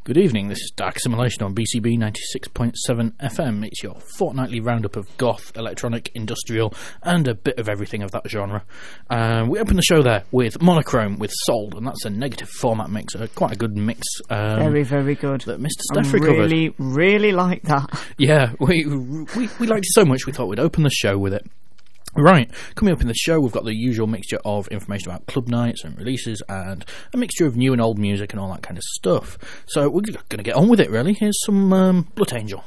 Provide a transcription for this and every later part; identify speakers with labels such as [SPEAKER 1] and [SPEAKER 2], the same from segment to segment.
[SPEAKER 1] Good evening, this is Dark Assimilation on BCB 96.7 FM. It's your fortnightly roundup of goth, electronic, industrial, and a bit of everything of that genre. We open the show there with Monochrome with Sold, and that's a negative format mix, quite a good mix.
[SPEAKER 2] Very, very good.
[SPEAKER 1] That Mr. Steffrey covered.
[SPEAKER 2] Really like that.
[SPEAKER 1] Yeah, we liked it so much we thought we'd open the show with it. Right, coming up in the show, we've got the usual mixture of information about club nights and releases and a mixture of new and old music and all that kind of stuff. So we're going to get on with it, really. Here's some Blood Angel.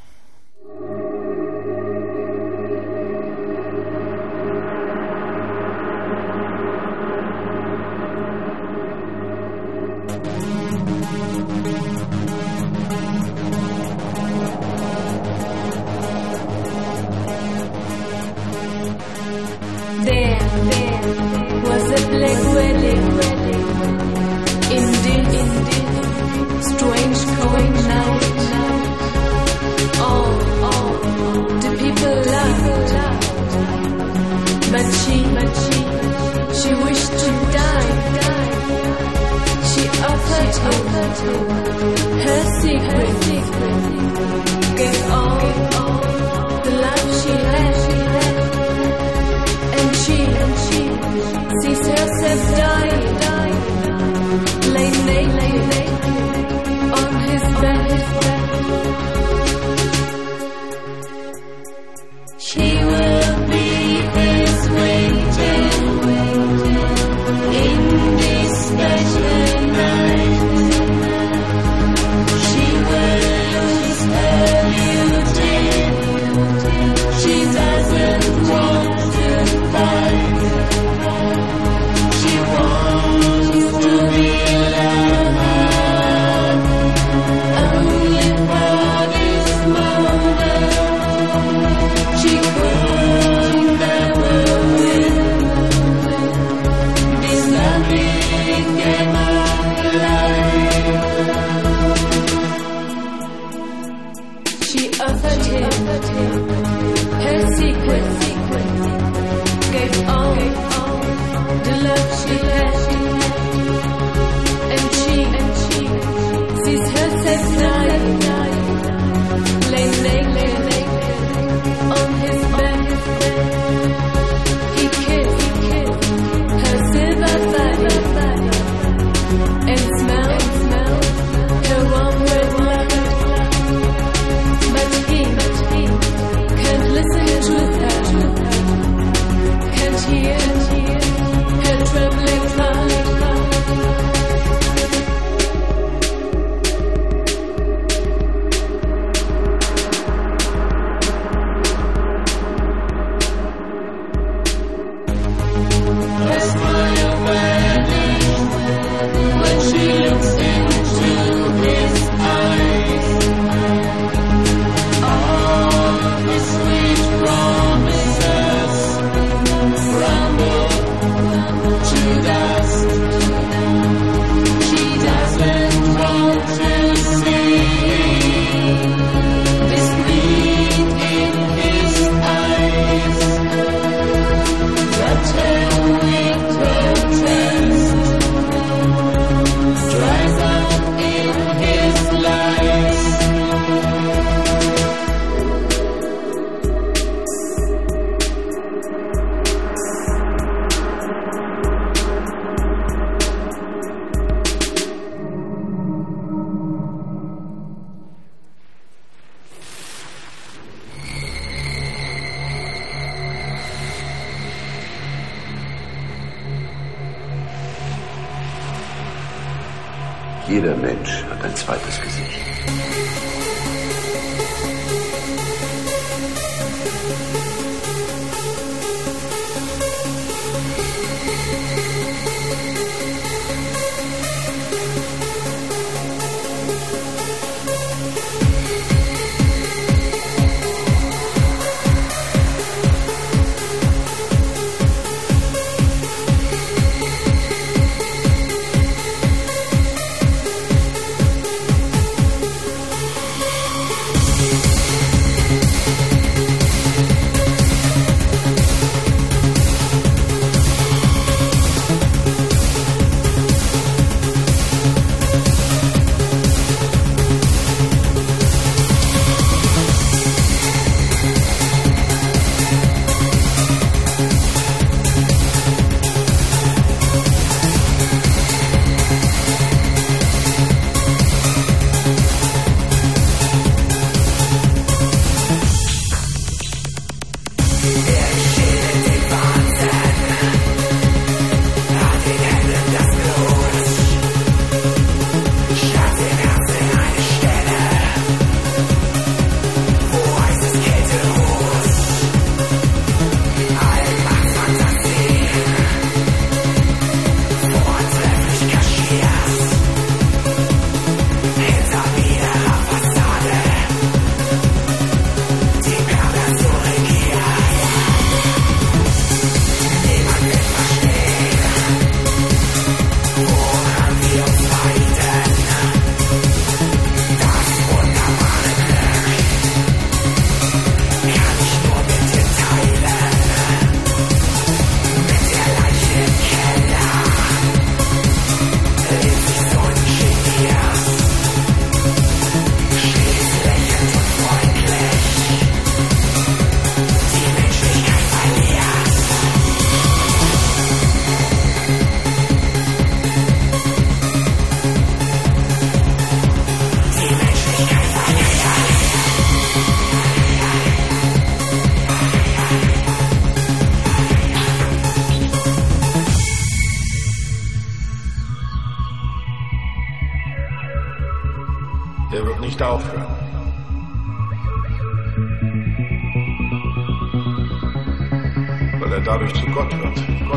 [SPEAKER 3] Jeder Mensch hat ein zweites Gesicht.
[SPEAKER 4] dadurch zu Gott wird.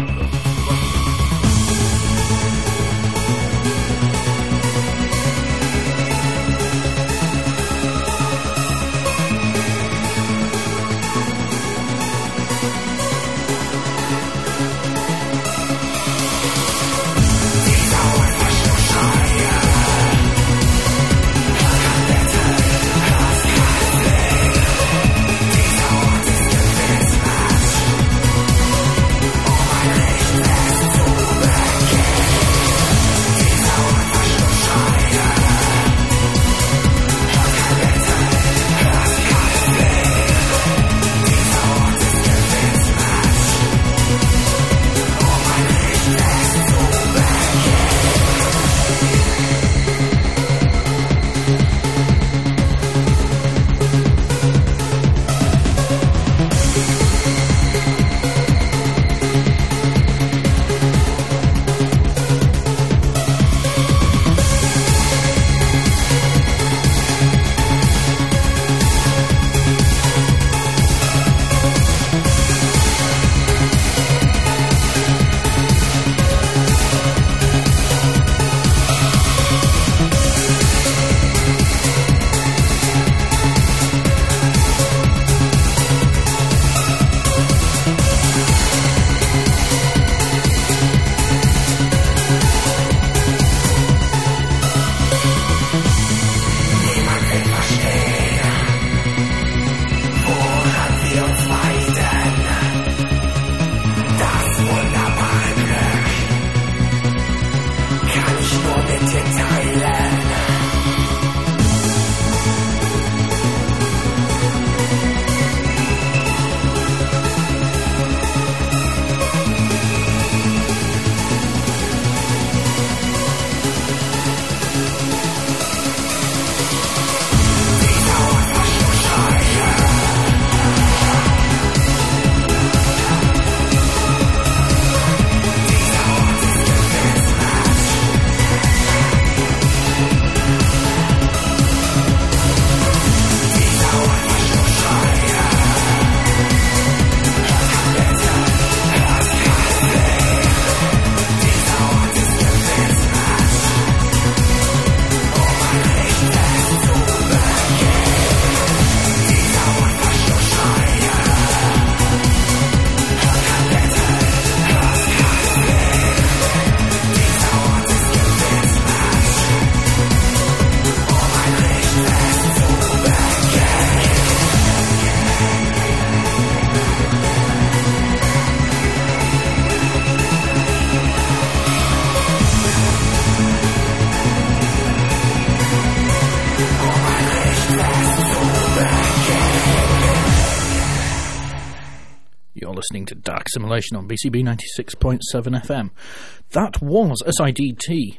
[SPEAKER 1] Listening to Dark Simulation on BCB 96.7 FM. That was SITD,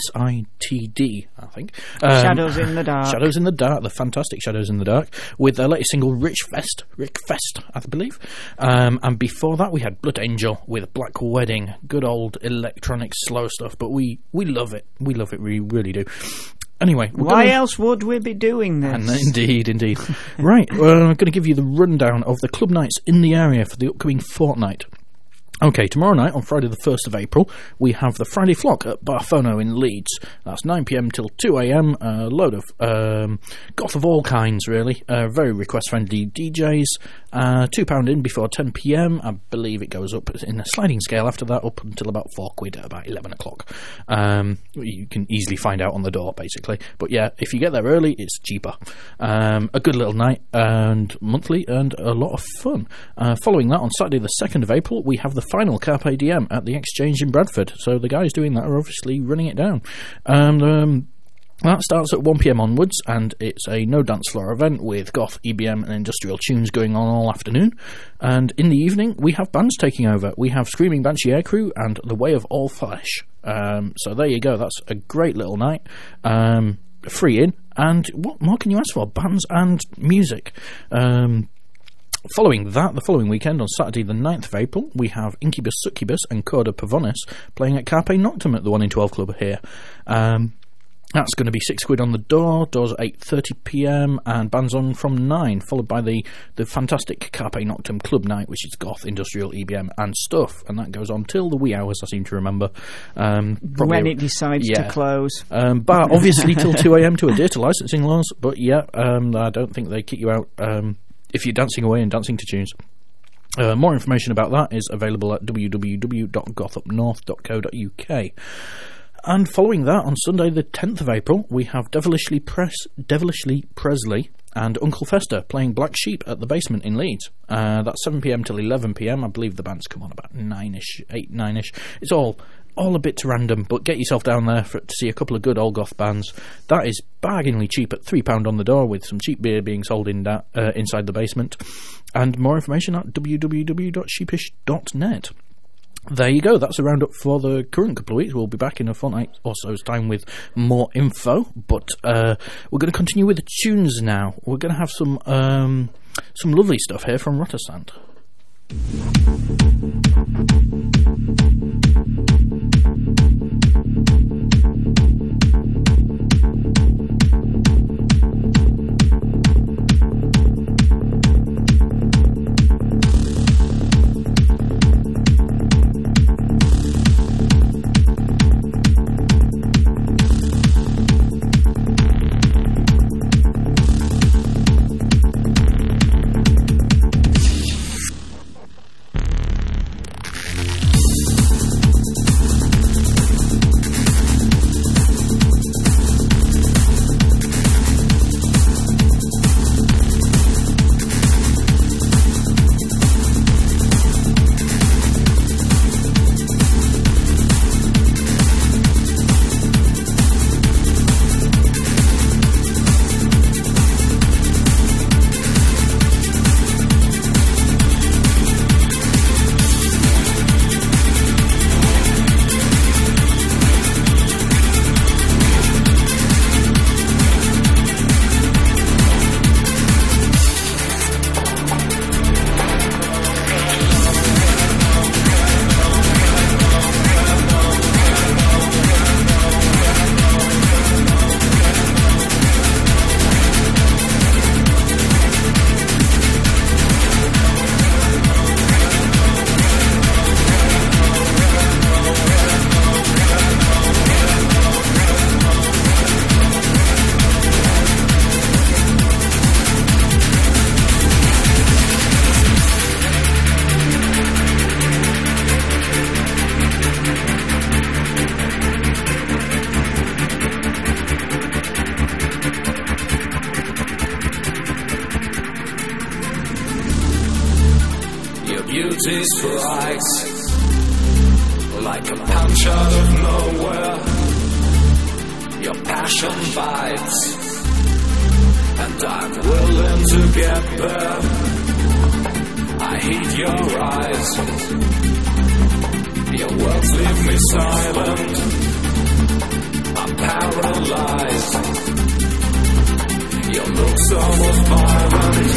[SPEAKER 1] I think.
[SPEAKER 2] Shadows in the Dark.
[SPEAKER 1] Shadows in the Dark, the fantastic Shadows in the Dark, with their latest single, Rick Fest, I believe. And before that, we had Blood Angel with Black Wedding. Good old electronic slow stuff, but we love it. We love it, we really do. Anyway,
[SPEAKER 2] why else would we be doing this?
[SPEAKER 1] And indeed. Right, well, I'm going to give you the rundown of the club nights in the area for the upcoming fortnight. Okay, tomorrow night, on Friday the 1st of April, we have the Friday Flock at Barfono in Leeds. That's 9pm till 2am, a load of goth of all kinds, really. Very request-friendly DJs. £2 in before 10pm. I believe it goes up in a sliding scale after that, up until about £4 at about 11 o'clock. You can easily find out on the door, basically. But yeah, if you get there early, it's cheaper. A good little night, and monthly, and a lot of fun. Following that, on Saturday the 2nd of April, we have the final Carpe Diem at the Exchange in Bradford. So the guys doing that are obviously running it down. And that starts at 1pm onwards, and it's a no dance floor event with goth, EBM and industrial tunes going on all afternoon. And in the evening, we have bands taking over. We have Screaming Banshee Aircrew and The Way of All Flesh. So there you go. That's a great little night. Free in, and what more can you ask for? Bands and music. Following that, the following weekend, on Saturday the 9th of April, we have Incubus Succubus and Coda Pavonis playing at Carpe Noctem at the 1 in 12 Club here. That's going to be £6 on the door. Doors at 8:30pm, and bands on from 9, followed by the fantastic Carpe Noctem Club Night, which is goth, industrial, EBM, and stuff, and that goes on till the wee hours, I seem to remember.
[SPEAKER 2] When it decides to close.
[SPEAKER 1] But obviously till 2am to adhere to licensing laws, but I don't think they kick you out if you're dancing away and dancing to tunes. More information about that is available at www.gothupnorth.co.uk. And following that, on Sunday the 10th of April, we have Devilishly Presley and Uncle Fester playing Black Sheep at the Basement in Leeds. That's 7pm till 11pm. I believe the bands come on about 9ish. It's all a bit random, but get yourself down there to see a couple of good old goth bands. That is bargainingly cheap at £3 on the door, with some cheap beer being sold inside the basement. And more information at www.sheepish.net. There you go, that's a roundup for the current couple of weeks. We'll be back in a fortnight or so's time with more info, but we're going to continue with the tunes now. We're going to have some lovely stuff here from Rotterstand.
[SPEAKER 4] beauty strikes like a punch out of nowhere. Your passion bites, and I'm willing to get there. I heed your eyes, your words leave me silent. I'm paralyzed, your looks almost violent.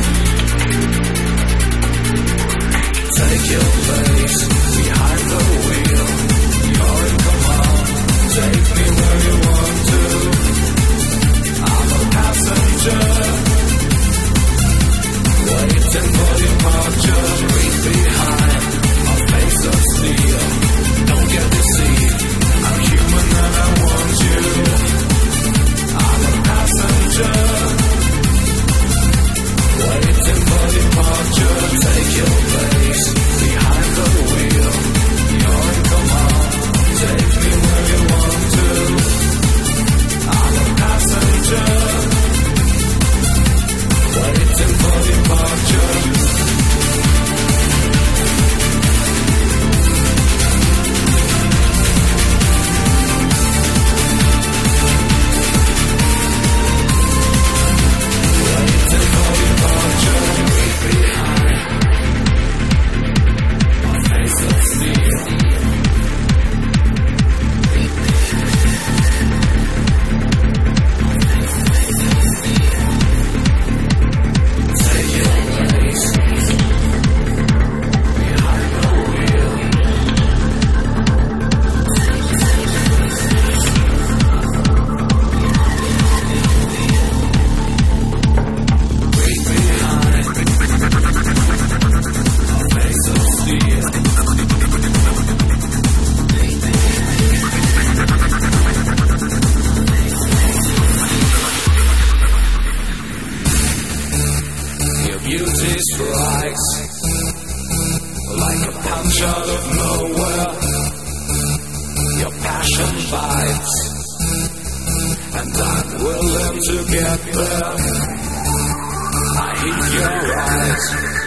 [SPEAKER 4] Take your place behind the wheel. You're in command. Take me where you want to. I'm a passenger, waiting for departure. Leave behind a face of steel. Don't get deceived. I'm human and I want you. I'm a passenger. beauty strikes like a punch out of nowhere. Your passion bites, and I'm willing to get there. I hit your eyes,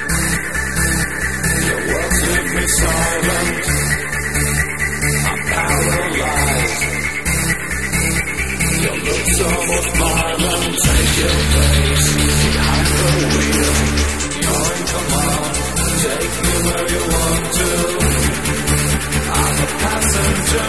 [SPEAKER 4] your words leave me silent. I'm paralyzed, your looks almost violent. Take your place behind the wheel, you're in command. Take me where you want to. I'm a passenger,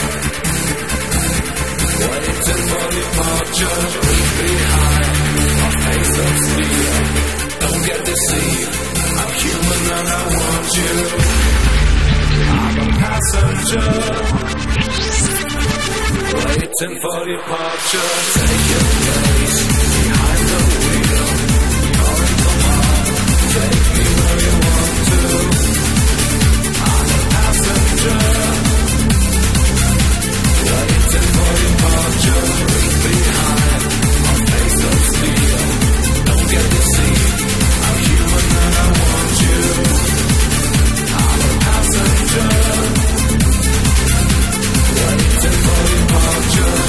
[SPEAKER 4] waiting for departure. Leave behind a face of steel. Don't get deceived, I'm human and I want you. I'm a passenger, waiting for departure. Take your place behind the wheel, you're in command. Take me where you want to. I'm a passenger, waiting for departure. Leave behind a face of steel. Don't get deceived, I'm human and I want you. I'm a passenger, waiting for departure.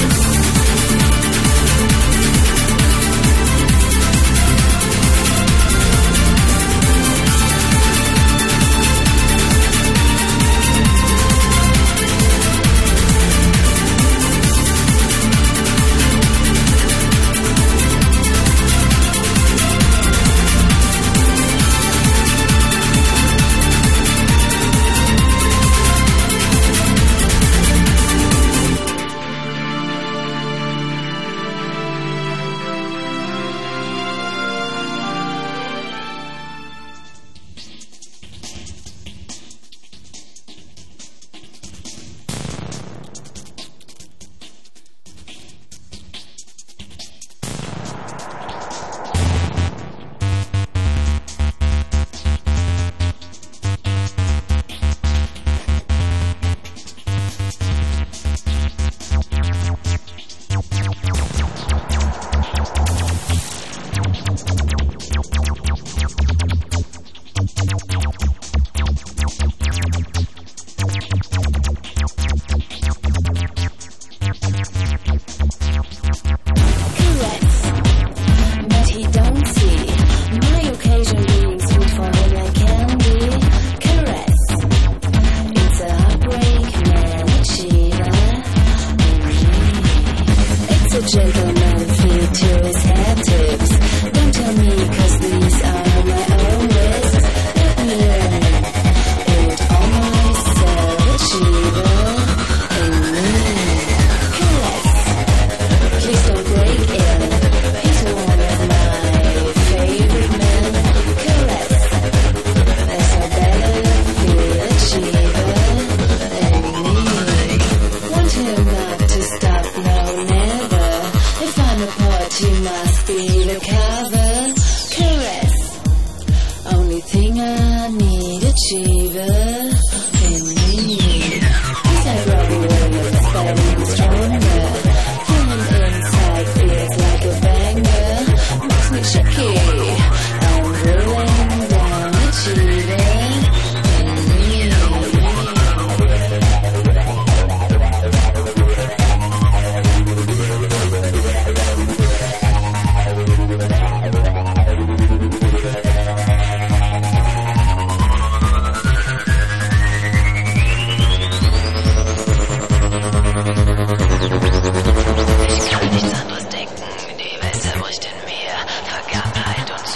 [SPEAKER 5] Ich kann nichts anderes denken, die Welt zerbricht in mir. Vergangenheit und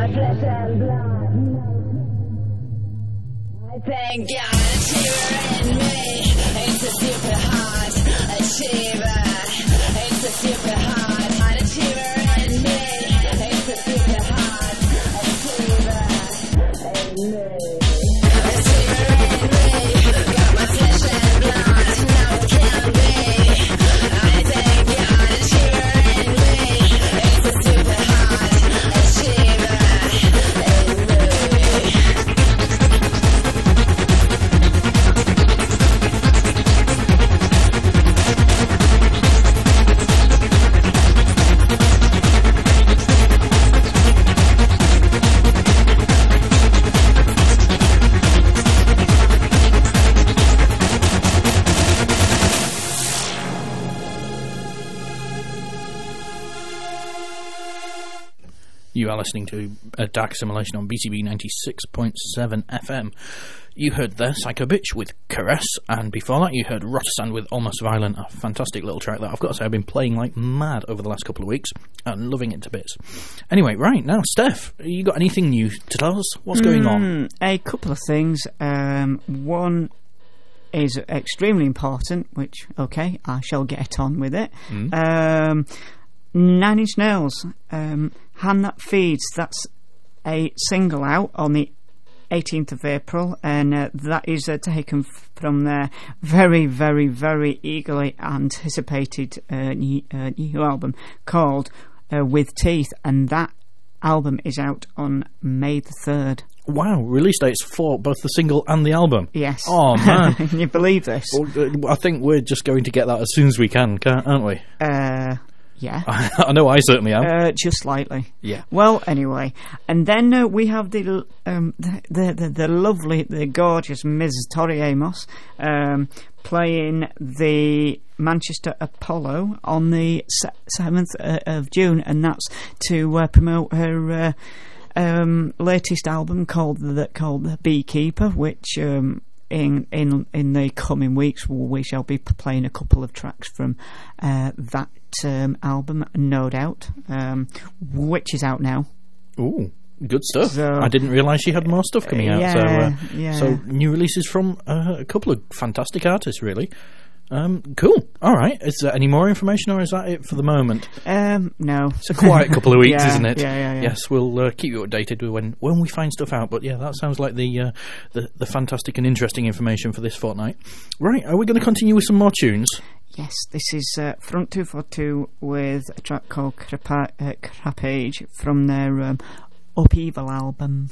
[SPEAKER 5] my flesh and blood. I thank God achiever in me. It's a super hot achiever. It's a super hot achiever in me. It's a super hot achiever in me.
[SPEAKER 1] You are listening to Dark Assimilation on BCB 96.7 FM. You heard there Psycho Bitch with Caress, and before that you heard Rotterdam with Almost Violent, a fantastic little track that I've got to say I've been playing like mad over the last couple of weeks and loving it to bits. Anyway, right, now Steph, you got anything new to tell us? What's going on?
[SPEAKER 2] A couple of things. One is extremely important, which, okay, I shall get on with it. 9 Inch Nails, Hand That Feeds, that's a single out on the 18th of April, and that is taken from their very, very, very eagerly anticipated new album called With Teeth, and that album is out on May the 3rd.
[SPEAKER 1] Wow, release dates for both the single and the album.
[SPEAKER 2] Yes.
[SPEAKER 1] Oh, man.
[SPEAKER 2] Can you believe this?
[SPEAKER 1] Well, I think we're just going to get that as soon as we can, aren't we?
[SPEAKER 2] Yeah.
[SPEAKER 1] I know I certainly am.
[SPEAKER 2] Just slightly.
[SPEAKER 1] Yeah.
[SPEAKER 2] Well, anyway. And then we have the lovely, the gorgeous Ms. Tori Amos playing the Manchester Apollo on the 7th of June, and that's to promote her latest album called The Beekeeper, which in the coming weeks we shall be playing a couple of tracks from that album, no doubt, which is out now.
[SPEAKER 1] Ooh, good stuff.
[SPEAKER 2] So,
[SPEAKER 1] I didn't realise she had more stuff coming out.
[SPEAKER 2] Yeah.
[SPEAKER 1] So new releases from a couple of fantastic artists, really. Cool. All right. Is there any more information, or is that it for the moment?
[SPEAKER 2] No.
[SPEAKER 1] It's a quiet couple of weeks,
[SPEAKER 2] Yeah,
[SPEAKER 1] isn't it?
[SPEAKER 2] Yeah.
[SPEAKER 1] Yes, we'll keep you updated when we find stuff out. But yeah, that sounds like the fantastic and interesting information for this fortnight. Right. Are we going to continue with some more tunes?
[SPEAKER 2] Yes, this is Front 242 with a track called Crapage from their Upheaval album.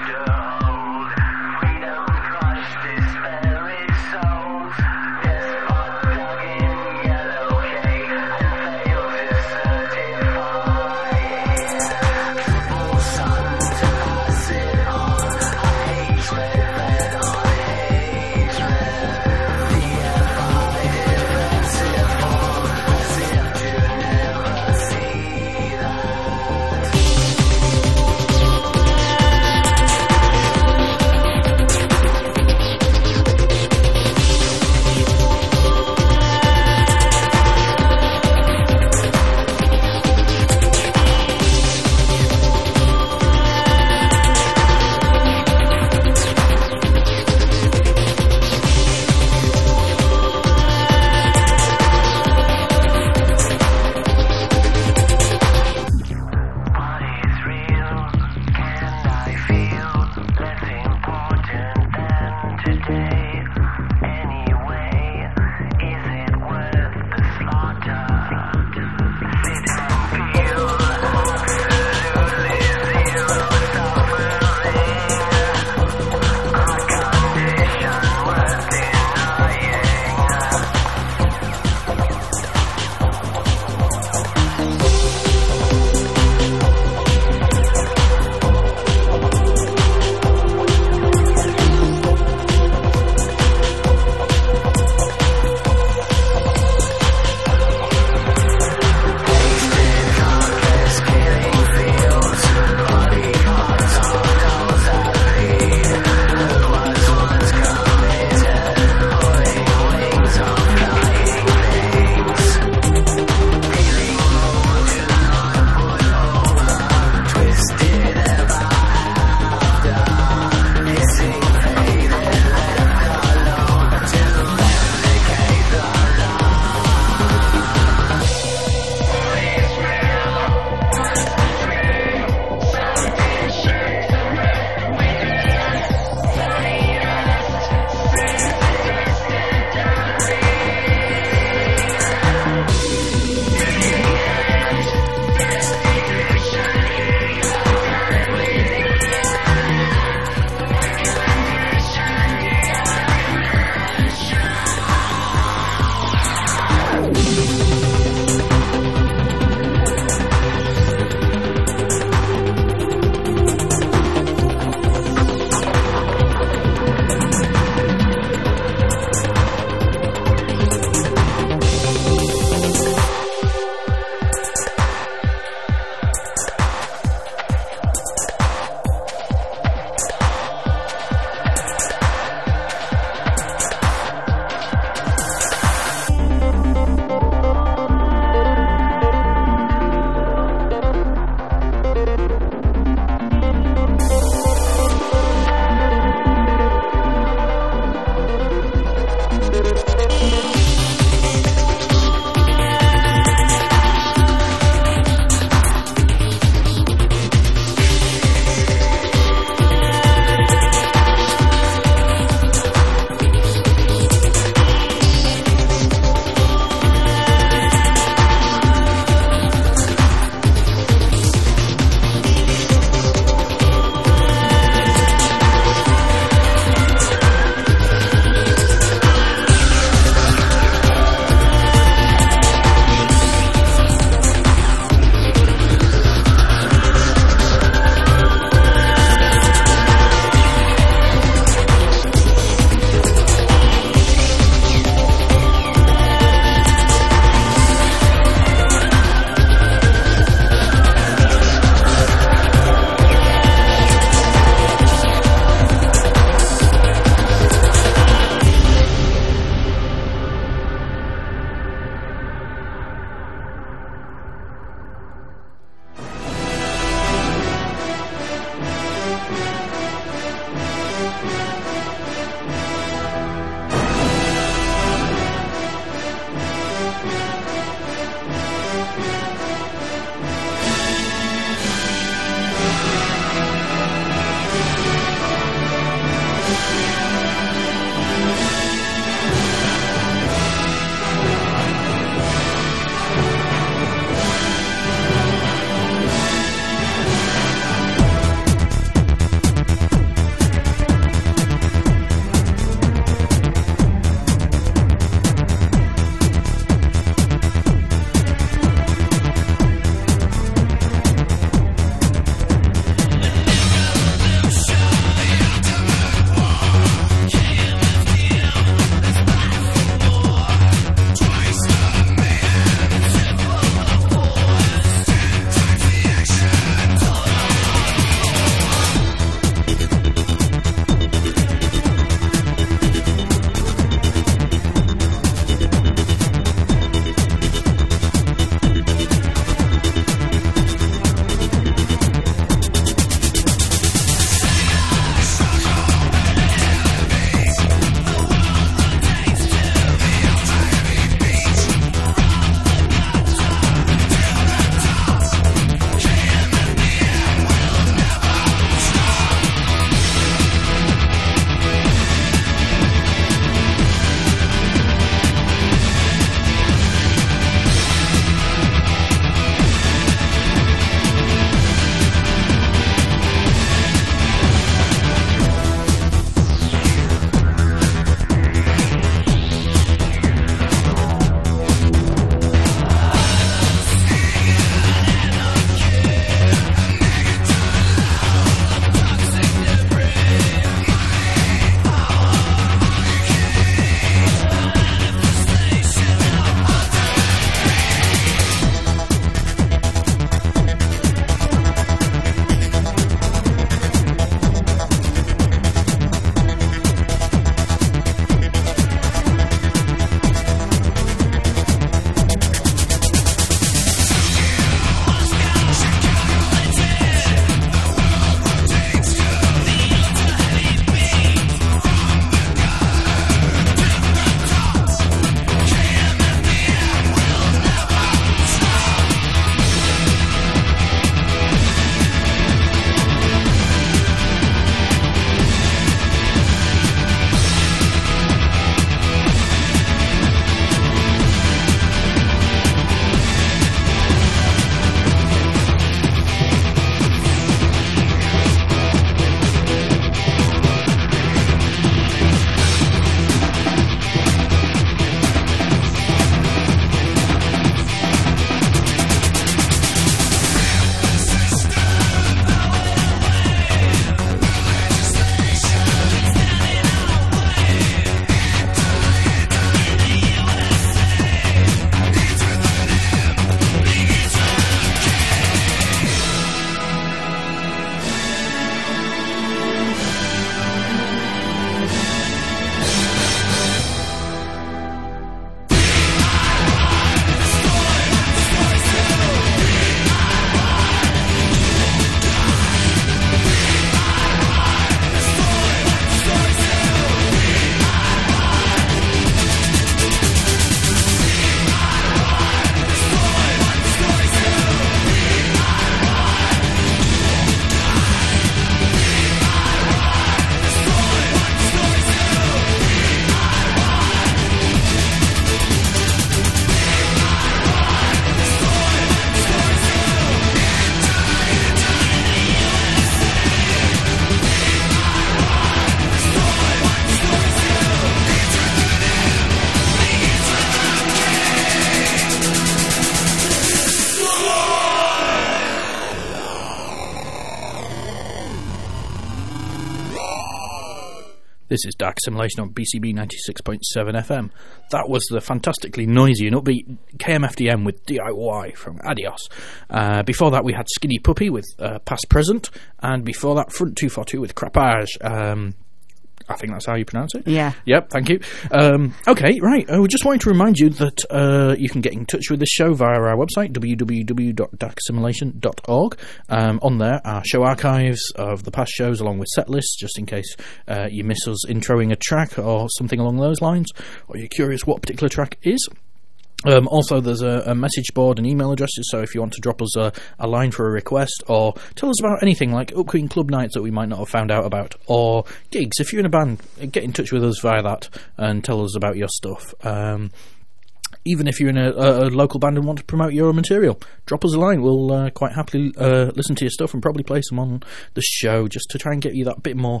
[SPEAKER 1] This is Dark Simulation on BCB 96.7 FM. That was the fantastically noisy and upbeat KMFDM with DIY from Adios. Before that we had Skinny Puppy with Past Present, and before that Front 242 with Crapage. I think that's how you pronounce it.
[SPEAKER 2] Yeah.
[SPEAKER 1] Yep, thank you. Okay, right. We just wanted to remind you that you can get in touch with this show via our website, www.darksimulation.org. On there are show archives of the past shows along with set lists, just in case you miss us introing a track or something along those lines, or you're curious what a particular track is. Also, there's a message board and email addresses, so if you want to drop us a line for a request, or tell us about anything like upcoming club nights that we might not have found out about, or gigs, if you're in a band, get in touch with us via that and tell us about your stuff. Even if you're in a local band and want to promote your material, drop us a line. We'll quite happily listen to your stuff and probably play some on the show, just to try and get you that bit more...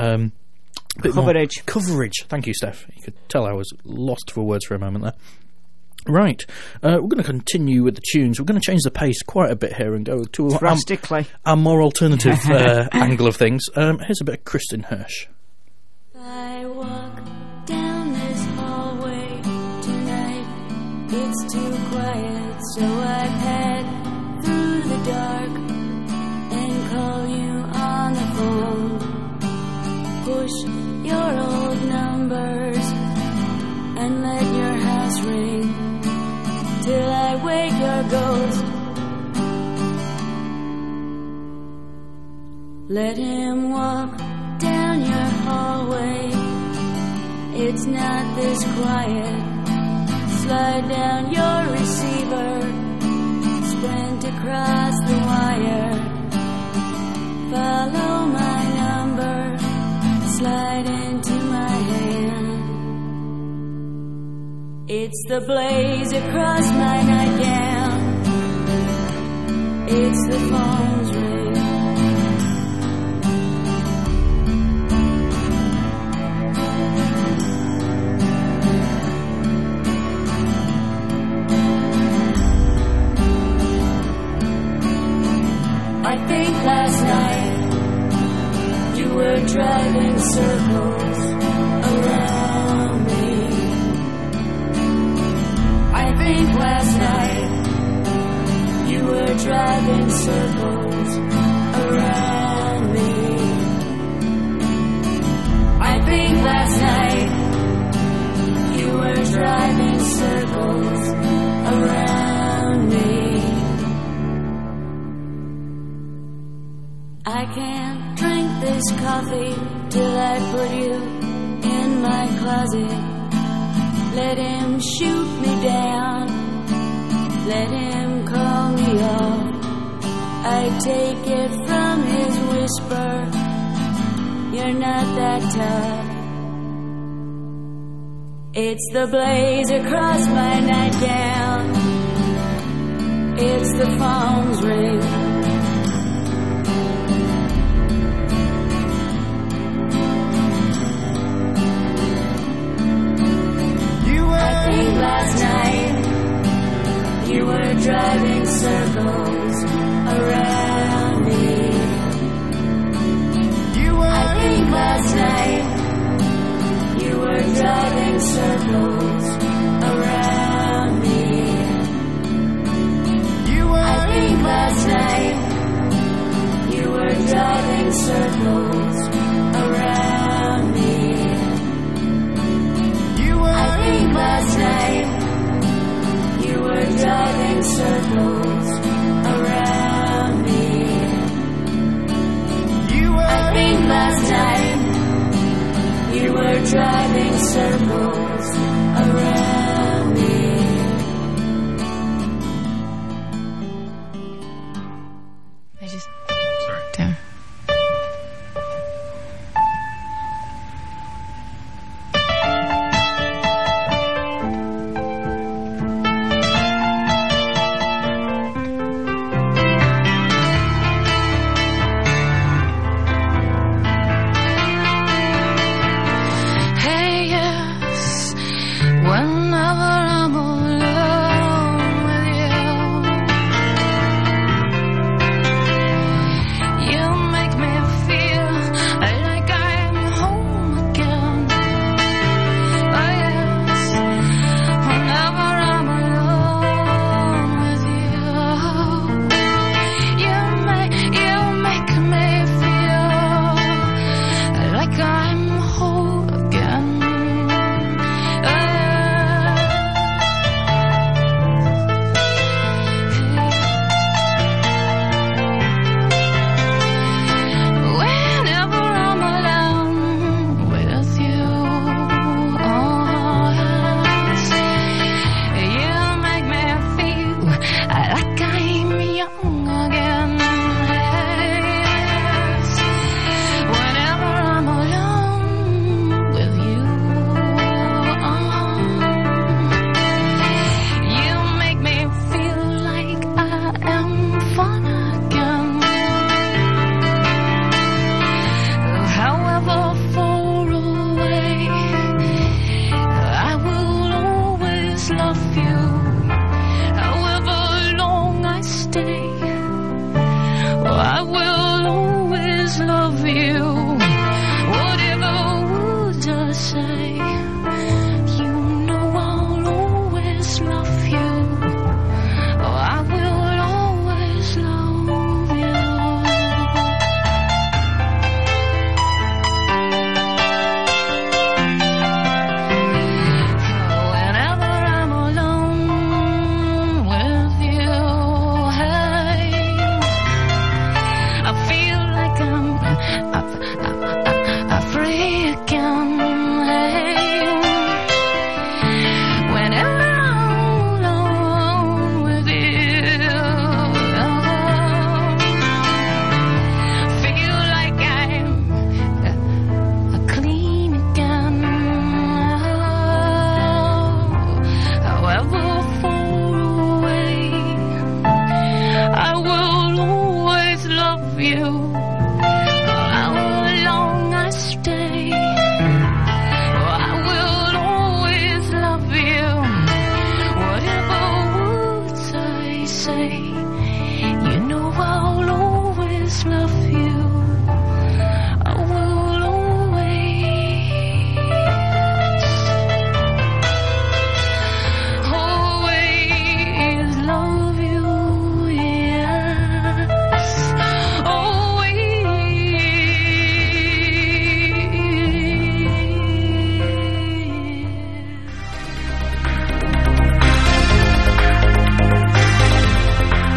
[SPEAKER 1] coverage. Thank you, Steph. You could tell I was lost for words for a moment there. Right, we're going to continue with the tunes. We're going to change the pace quite a bit here and go to
[SPEAKER 2] drastically
[SPEAKER 1] our more alternative angle of things. Here's a bit of Kristen Hirsch.
[SPEAKER 6] I walk down this hallway tonight. It's too quiet, so I pad through the dark and call you on the phone. Push your old numbers and let your house ring till I wake your ghost. Let him walk down your hallway. It's not this quiet. Slide down your receiver, sprint across the wire. Follow my number, slide into my hand. It's the blaze across my nightgown. It's the phone's ring. I think last night you were driving circles around me. I think last night you were driving circles around me. I think last night you were driving circles around me. I can't drink this coffee till I put you in my closet. Let him shoot me down, let him call me off. I take it from his whisper, you're not that tough. It's the blaze across my nightgown. It's the phone's ring. Last night you were driving circles around me. I think last night you were driving circles around me. I think last night you were driving circles around me. I think last night you were driving circles around me. I think last night you were driving circles around me.
[SPEAKER 7] Sorry. Damn.
[SPEAKER 6] you. However long I stay, I will always love you. Whatever words I say, you know I'll always love you. I will always love you. Whenever I'm alone with you, hey, I feel like I'm free again. Hey, whenever I'm alone with you, feel like I'm clean again. However far away, I will always love you. How long I stay, I will always love you. Whatever words I say, you know I'll always love you. I will always love you. Yes, always.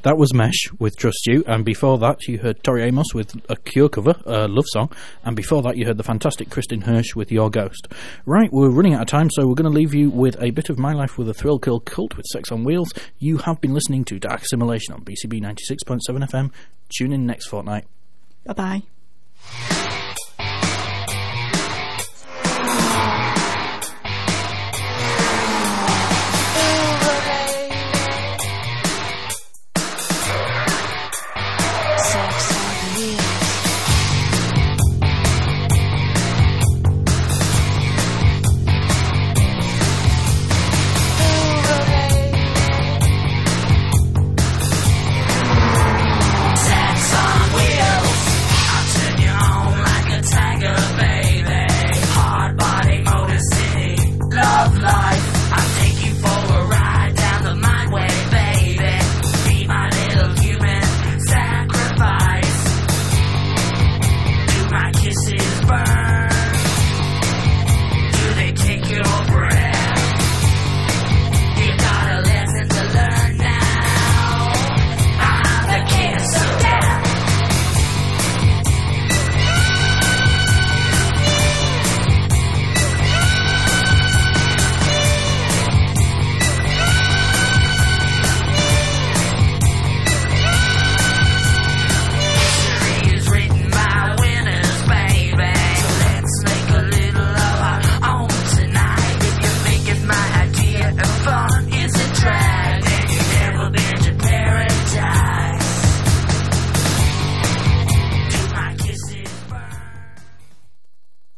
[SPEAKER 1] That was Mesh with Trust You, and before that you heard Tori Amos with a Cure cover, a love song, and before that you heard the fantastic Kristen Hirsch with Your Ghost. Right, we're running out of time, so we're going to leave you with a bit of My Life with a Thrill Kill Cult with Sex on Wheels. You have been listening to Dark Assimilation on BCB 96.7 FM. Tune in next fortnight.
[SPEAKER 2] Bye-bye.